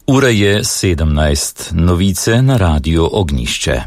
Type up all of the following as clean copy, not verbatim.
Ura je 17. Novice na Radiu Ognjišče.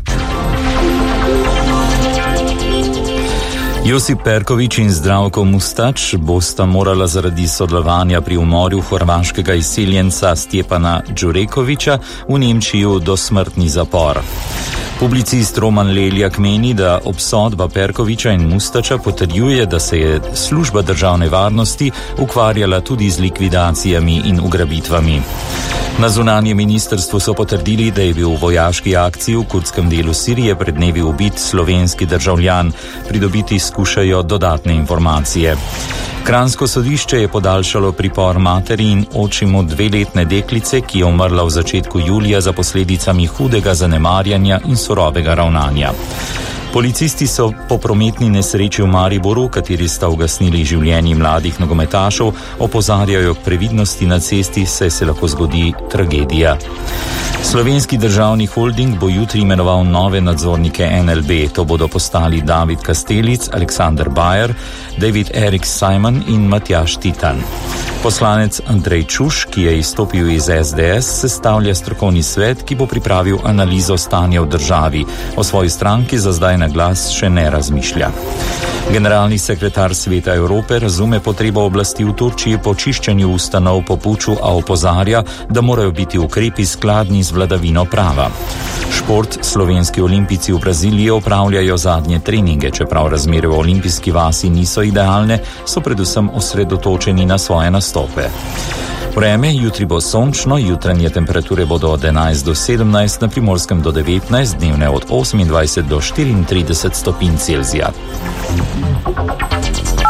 Josip Perković in Zdravko Mustač bosta morala zaradi sodelovanja pri umoru hrvaškega izseljenca Stjepana Đurekovića v Nemčiji dosmrtni zapor. Publicist Roman Leljak meni, da obsodba Perkovića in Mustača potrjuje, da se je služba državne varnosti ukvarjala tudi z likvidacijami in ugrabitvami. Na zunanjem ministrstvu so potrdili, da je bil v vojaški akciji v kurdskem delu Sirije pred dnevi ubit slovenski državljan. Pridobiti skušajo dodatne informacije. Kranjsko sodišče je podaljšalo pripor materi in očimu 2-letne deklice, ki je umrla v začetku julija za posledicami hudega zanemarjanja in surovega ravnanja. Policisti so po prometni nesreči v Mariboru, kateri sta ugasnili življenji mladih nogometašev, opozarjajo k previdnosti na cesti, saj se lahko zgodi tragedija. Slovenski državni holding bo jutri imenoval nove nadzornike NLB. To bodo postali David Kastelic, Aleksander Bajer, David Erik Simon in Matjaž Titan. Poslanec Andrej Čuš, ki je izstopil iz SDS, sestavlja strokovni svet, ki bo pripravil analizo stanja v državi. O svoji stranki za zdaj na glas še ne razmišlja. Generalni sekretar Sveta Evrope razume potrebo oblasti v Turčiji po čiščenju ustanov po puču, a opozarja, da morajo biti ukrepi skladni z vladavino prava. Šport. Slovenski olimpijci v Braziliji opravljajo zadnje treninge, čeprav razmere v olimpijski vasi niso idealne, so predvsem osredotočeni na svoje nastope. Vreme, jutri bo sončno, jutranje temperature bodo od 11 do 17, na Primorskem do 19, dnevne od 28 do 34 stopinj Celzija.